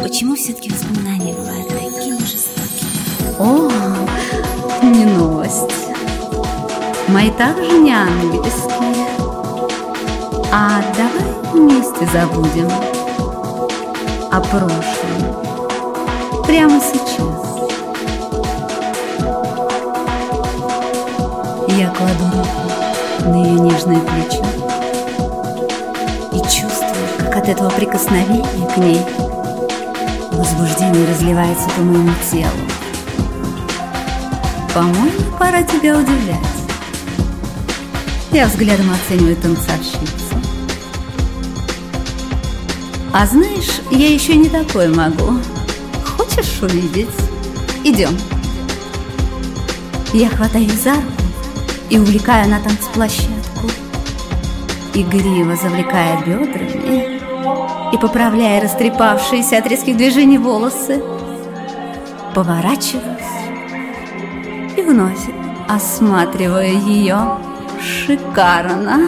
Почему все-таки воспоминания бывают такими жестокими? О, не новость. Мои также не ангельские. А давай вместе забудем о прошлом прямо сейчас. Я кладу руку на ее нежное плечо и чувствую, как от этого прикосновения к ней возбуждение разливается по моему телу. По-моему, пора тебя удивлять. Я взглядом оцениваю танцовщицу. А знаешь, я еще не такое могу. Хочешь увидеть? Идем. Я хватаю ее за руку и увлекаю на танцплощадку, игриво завлекая бедрами и поправляя растрепавшиеся от резких движений волосы. Поворачиваюсь и вновь осматриваю ее. Шикарно!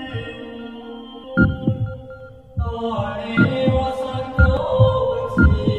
I was